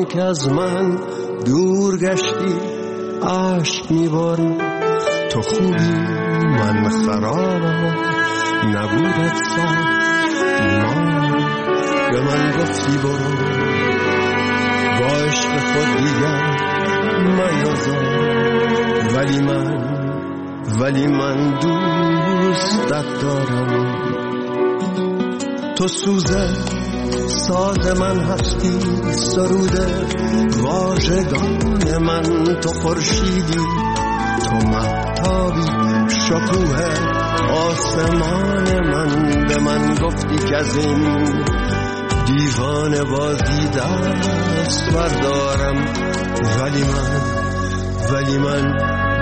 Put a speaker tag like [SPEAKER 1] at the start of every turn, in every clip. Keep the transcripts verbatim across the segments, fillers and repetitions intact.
[SPEAKER 1] که از من دور گشتی عشق میباری. تو خوبی من خرابم، نبودت سر ما به من گفتی برو، با عشق خود دیگر میازار. ولی من ولی من دوستت دارم. تو سوزه ساز من هستی، سروده واژگان من. تو خورشیدی، تو مهتابی، شکوه آسمان من. به من گفتی که از این دیوانه بازی دست بردارم. ولی من ولی من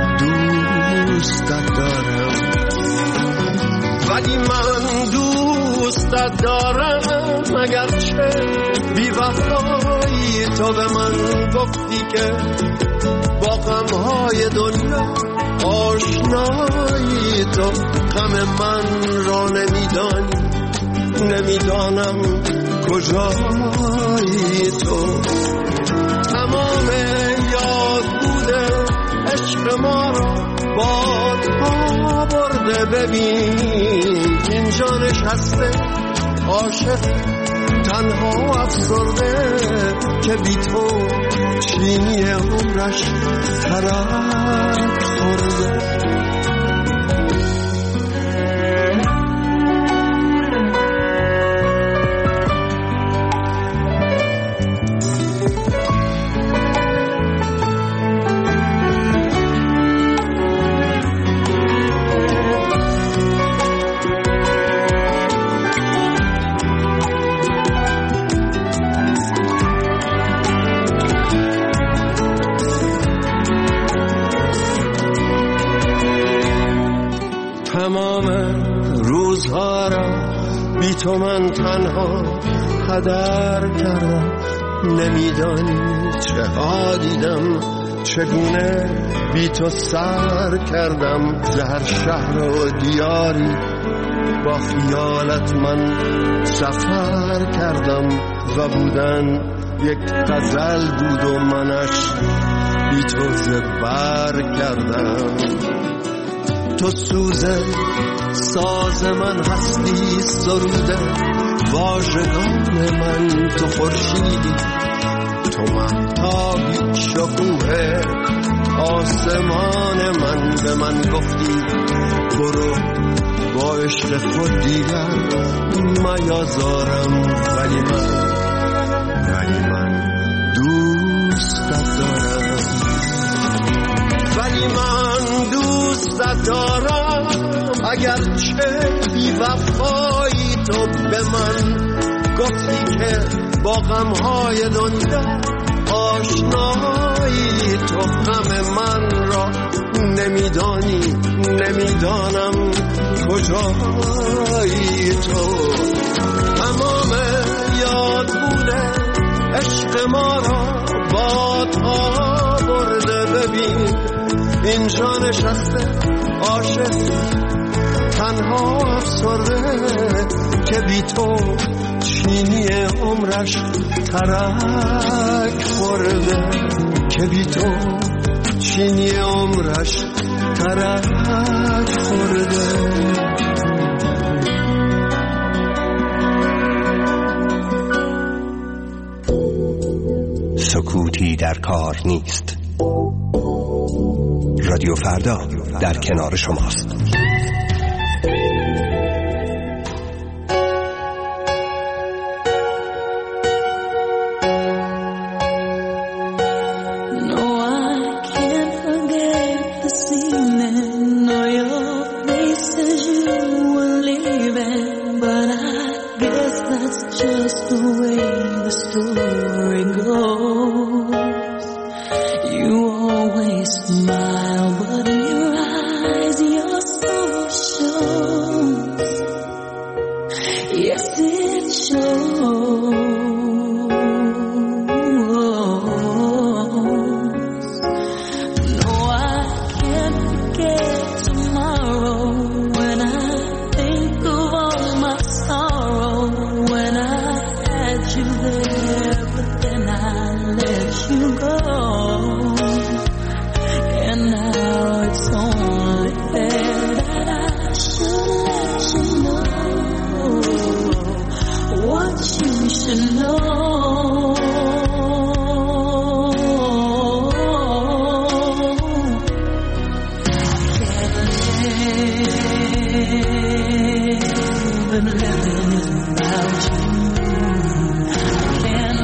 [SPEAKER 1] دوستت دارم. ولی من دوستت دارم، اگرچه بی وفایی. تو به من گفتی که با غمهای دنیا آشنایی. تو غم من را نمیدانی، نمیدانم کجایی. تو تمام یاد بوده عشق ما را بادها برده. ببین اینجا نشسته عاشق تنها افسرده، که بی تو چینی عمرش ترک خورده. تمام روزها را بی تو من تنها هدر کردم. نمیدانی چه ها دیدم، چگونه بی تو سر کردم. زهر شهر و دیاری با خیالت من سفر کردم. و بودن یک غزل بود و منش بی تو زبر کردم. تو سوزه ساز من هستی، سروده واژگان من. تو خورشیدی، تو مهتابی، شکوه آسمان من. به من گفتی برو، با عشق خود دیگر میازارم. ولی من ولی من دوستت دارم. ولی من دوستت دارم، اگرچه بی وفایی. تو به من گفتی که با غمهای دنیا آشنایی. تو غم من را نمیدانی، نمیدانم کجایی. تو تمام یاد بوده عشق ما را بادها برده. ببین اینجا نشسته عاشق تنها افسرده، که بی تو چینی عمرش ترک خورده. که بی تو چینی عمرش ترک خورده.
[SPEAKER 2] سکوتی در کار نیست. رادیو فردا در کنار شماست.
[SPEAKER 3] You there, but then you go. And now it's only fair that I should let you know what you should know. Can't live and living is without you. Can't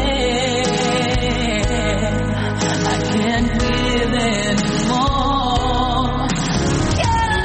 [SPEAKER 3] live, I can't give anymore. Can't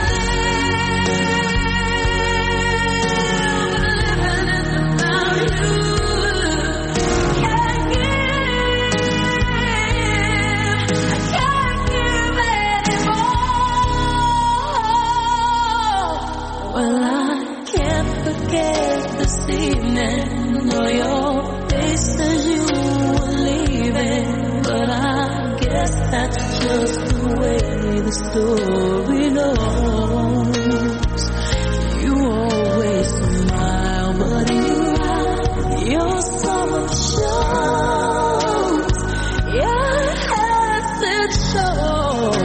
[SPEAKER 3] Well, I can't forget this evening, or your face as you were leaving. But I guess that's just the way the story goes. You always smile, but in your eyes, your summer shows. Yes, it shows.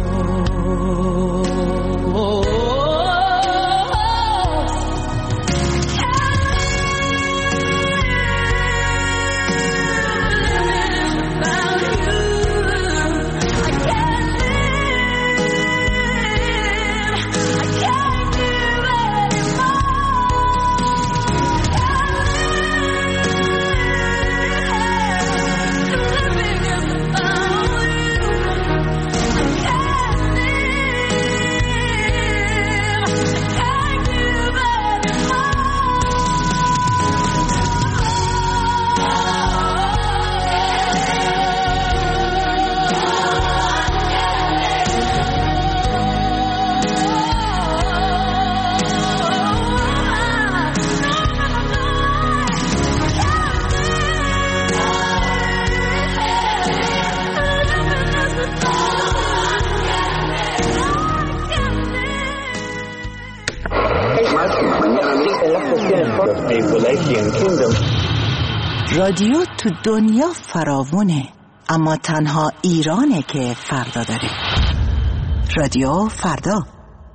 [SPEAKER 3] رادیو تو دنیا فراوونه، اما تنها ایرانه که فردا داره. رادیو فردا.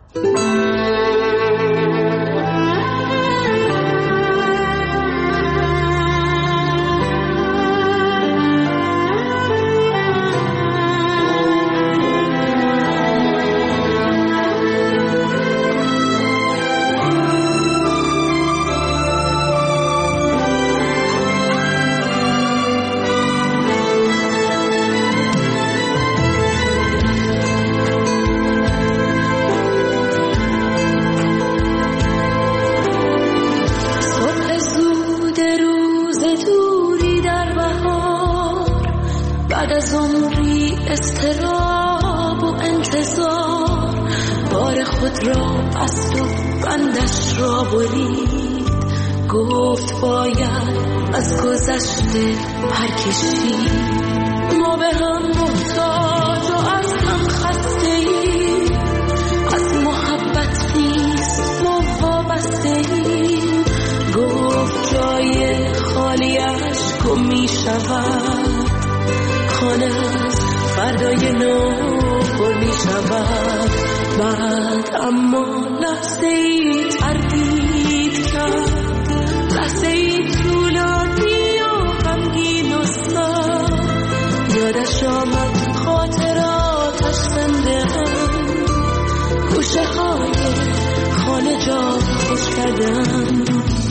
[SPEAKER 4] استراب و انتظار بار خود را بست و بندش را برید. گفت باید از گذشته پرکشید. ما به هم محتاج و از هم خسته ایم. از محبت نیست ما وابسته ایم. گفت جای خالیش گم می شود. خانه فردای نو پر می شود. بعد اما لحظه ای تردید کرد. لحظه ای طولانی و غمگین و سرد. یادش آمد خاطراتش زنده هم. گوشه های خانه جا خوش کردن.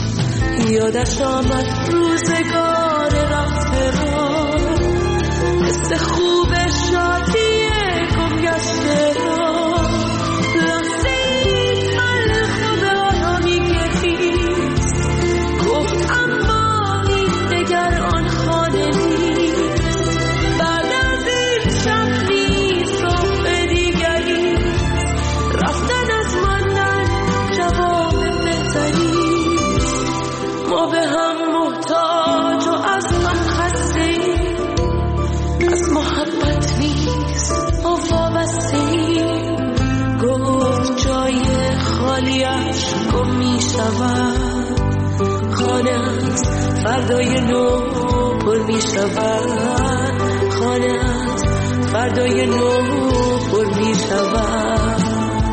[SPEAKER 4] یادش آمد روزگار رفته را. حس خوب شادی گم گشته را. لحظه ای تلخ به آرامی گریست. گفت اما این دگر آن خانه نیست. بعد از این شب نیست راه دیگری. رفتن از ماندن جواب بهتریست. ما به هم محتاج و از هم خسته ایم. از محبت نیست ما وابسته ایم. گفت جای خالیش گم می شود. خانه از فردای نو پر می شود. خانه‌ات فردای نو پر می شود.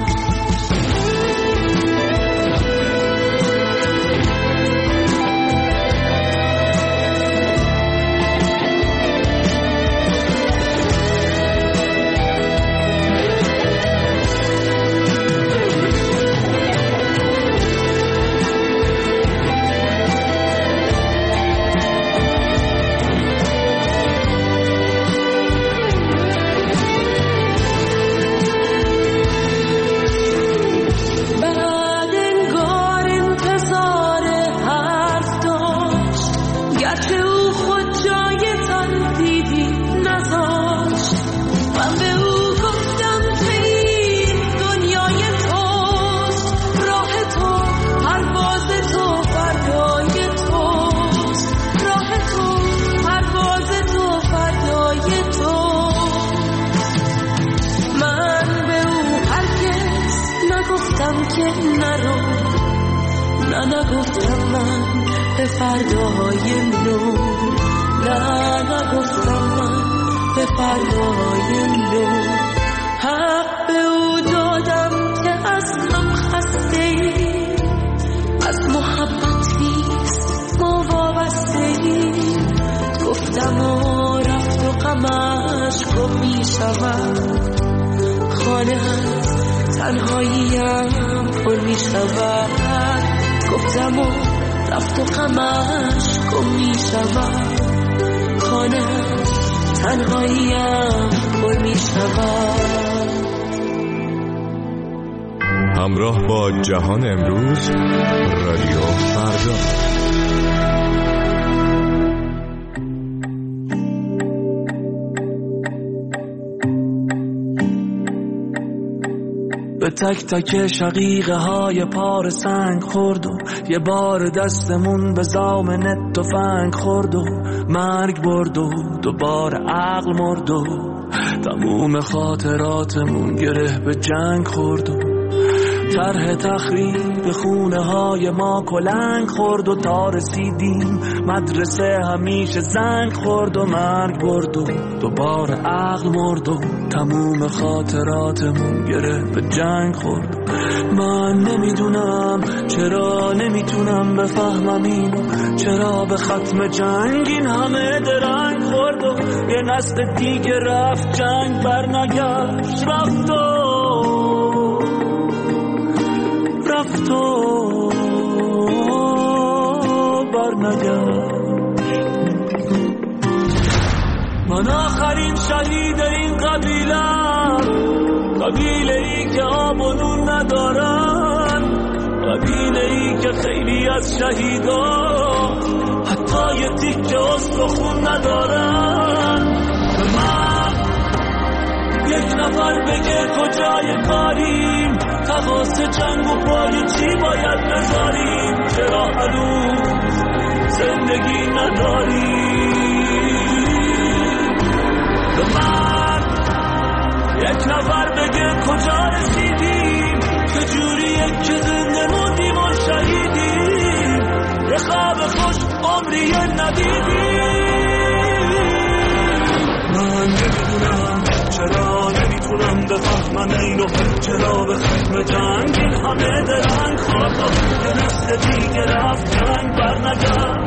[SPEAKER 4] فردای نو نه نگفتم من به فردای نو حق به او دادم که از هم خسته ایم از محبت نیست ما وابسته ایم گفتم و رفت و غمش گم می شود خانه هست تنهاییم پر می شود گفتم و رفت و غمش گم می شود خانه تنهاییم پر می شود.
[SPEAKER 5] همراه با جهان امروز رادیو فردا.
[SPEAKER 6] به تک تک شقیقه های پار سنگ خورد و یه بار دستمون به زامن تفنگ خورد و مرگ برد و دوباره عقل مرد و تموم خاطراتمون گره به جنگ خورد و طرح تخریب خونه های ما کلنگ خورد و تا رسیدیم مدرسه همیشه زنگ خورد و مرگ برد و دوباره عقل مرد و تموم خاطراتمون گره به جنگ خورد. من نمیدونم چرا نمیتونم بفهمم اینو چرا به ختم جنگ این همه درنگ خورد و یه نسل دیگه رفت جنگ برنگشت رفت و رفت و برنگشت. من آخرین شهید این قبیلم قبیله ای که آب و نون ندارن قبیله ای که خیلی از شهیدا حتی یه تیکه استخون ندارن. من یک نفر بگه کجای کاریم تقاس جنگ و پای چی باید بذاریم چرا هنوز زندگی نداریم. من یک نفر بگه کجا رسیدیم چجوریه که زنده موندیم و شهیدیم یه خواب خوش عمری ندیدیم. من نمیدونم چرا نمیتونم بفهمم اینو چرا به ختم جنگ این همه درنگ خورد و یه نسل دیگه رفت جنگ برنگشت